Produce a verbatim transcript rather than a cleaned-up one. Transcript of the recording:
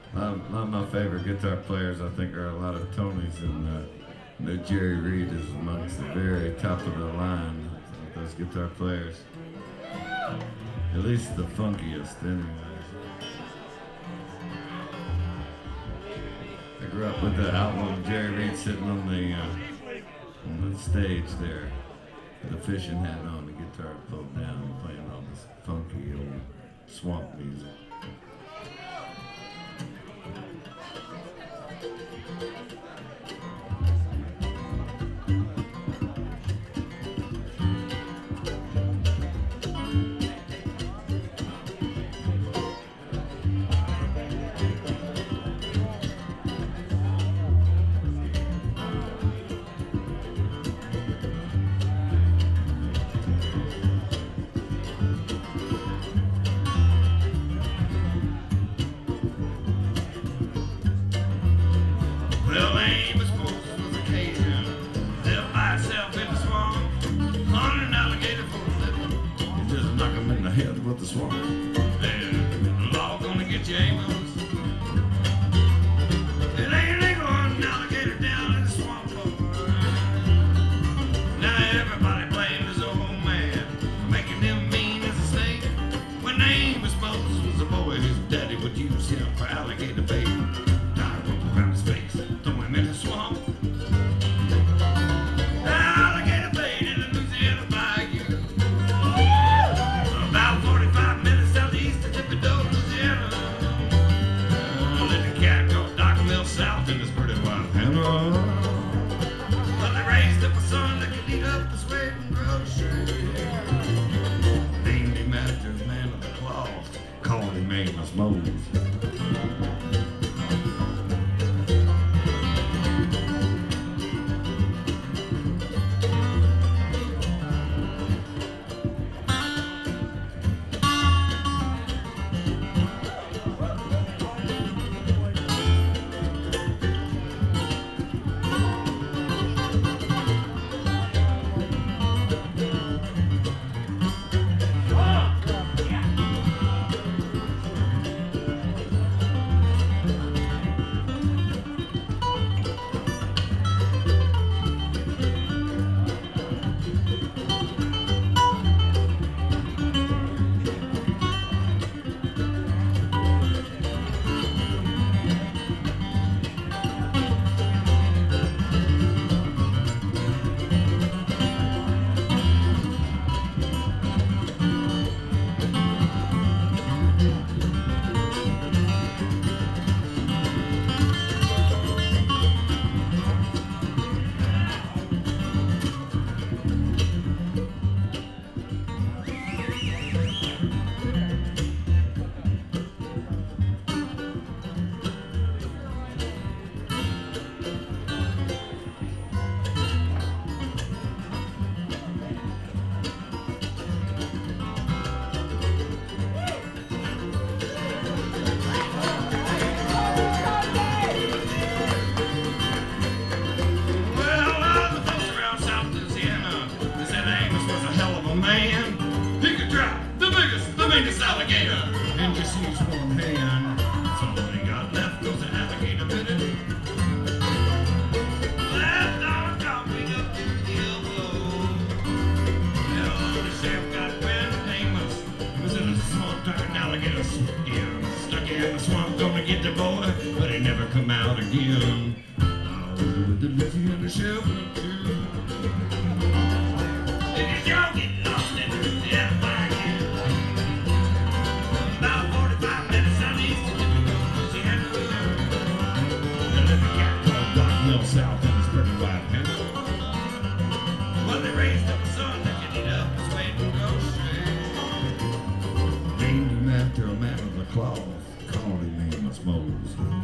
A lot, of, a lot of my favorite guitar players, I think, are a lot of Tonys, and uh, you know, Jerry Reed is amongst the very top of the line of those guitar players. At least the funkiest, anyways. I grew up with the album Jerry Reed sitting on the uh, on the stage there, with the fishing hat on, the guitar pulled down, playing all this funky old swamp music. With the swamp. And the law gonna get you, Amos. It ain't legal on an alligator down in the swamp. Now everybody blames his old man for making them mean as a snake. When Amos Moses was a boy, his daddy would use him for alligator bait. Tie a rope around his face, throw him in the swamp. Alligator bait in the Louisiana bayou. About forty-five minutes southeast of Thibodaux, Louisiana. A little cat called Doc Mill South in this pretty wild Hannah. But they raised up a son that could eat up his weight in groceries. Named him after a man of the cloth, called him Amos Moses. Biggest alligator, and just use one hand. So all he got left goes an alligator minute. Left arm dropping up to the elbow. Now the chef got wind of Amos. He was in a swamp turned alligator skin. Stuck in the swamp, gonna get the boy, but he never come out again. I was with the Lizzie and the chef went too. Did y'all get lost in the Louisiana? South in this pretty white Hannah. Well, they raised up a son that could eat up his weight in groceries. Named him after a man of the cloth, called him Amos Moses.